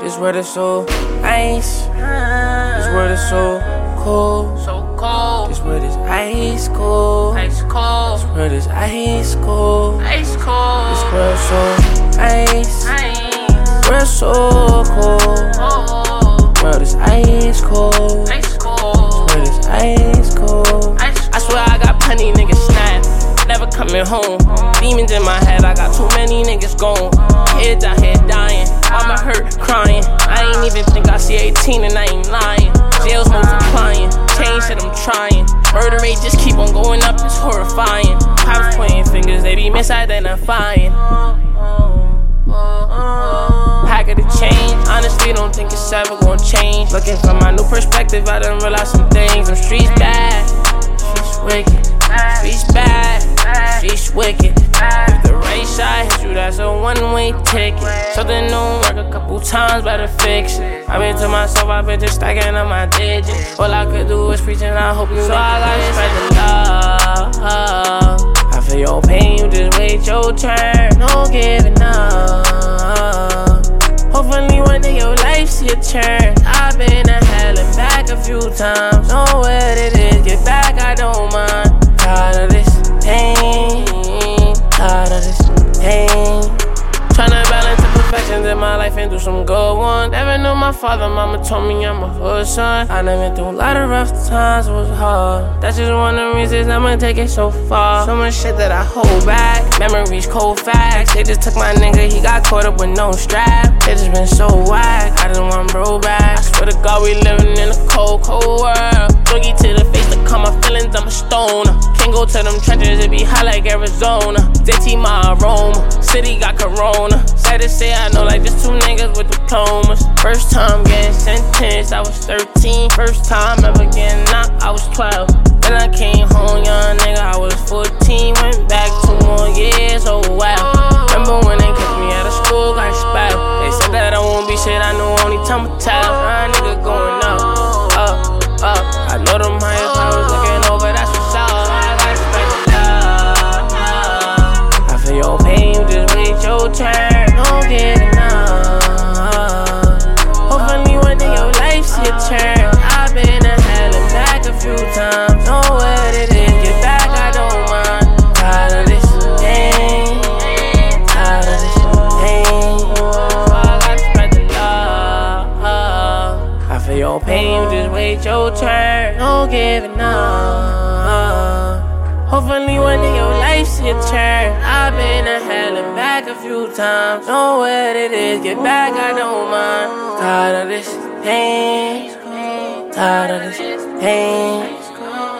This world is so ice. This world is so cold. This world is ice cold. This world is ice cold. This world so ice. World so cold. World is ice cold. This world is ice cold. I swear I got plenty niggas snap. Never coming home. Demons in my head, I got too many niggas gone. Kids out here dying, mama hurt, crying. I ain't even think I see 18 and I ain't lying. Jails multiplying, change shit I'm trying. Murder rate just keep on going up, it's horrifying. Cops pointing fingers, they be misidentifying. Pack of the change, honestly don't think it's ever gonna change. Looking from my new perspective, I done realized some things. Them streets bad, streets wicked. Streets bad, streets wicked. If the right shot hits you, that's a one-way ticket. Something don't work a couple times, better fix it. I've been to myself, I've been just stacking up my digits. All I could do is preach and I hope you so I gotta spread the love. I feel your pain, you just wait your turn. No giving up. Hopefully one day your life see a turn. I've been to hell and back a few times. Know what it is, get back, I don't mind. Tired of this pain, tired of this pain. Tryna balance the perfections in my life and do some good ones. Never knew my father, mama told me I'm a good son. I done been through a lot of rough times, it was hard. That's just one of the reasons I'ma take it so far. So much shit that I hold back, memories, cold facts. They just took my nigga, he got caught up with no strap. They just been so whack, I just want bro back. I swear to God we living in a cold, cold world. Boogie to the face to calm my feelings, I'm a stoner. Can't go to them trenches, it be hot like Arizona. Dirty my aroma, city got corona. Sad to say I know like just two niggas with diplomas. First time getting sentenced, I was 13. First time ever getting knocked, I was 12. Then I came home, young nigga, I was 14. Went back 2 more years, oh wow. Remember when they kicked me out of school, got expelled. They said that I won't be shit, I knew only time will tell. Nah, nigga going up, up, up. I know them higher powers looking over, that's what's up. I got spread the love. I feel your pain, you just wait your turn. Don't get enough. Hopefully one day your life see a turn. I've been to hell and back a few times. Know what it is, get back, I don't mind. Tired of this pain, tired of this pain. I got spread the love. I feel your pain, you just wait your turn. Don't give enough. Hopefully one day your life see a turn. I've been to hell and back a few times. Know what it is, get back, I don't mind. Tired of this pain, tired of this pain.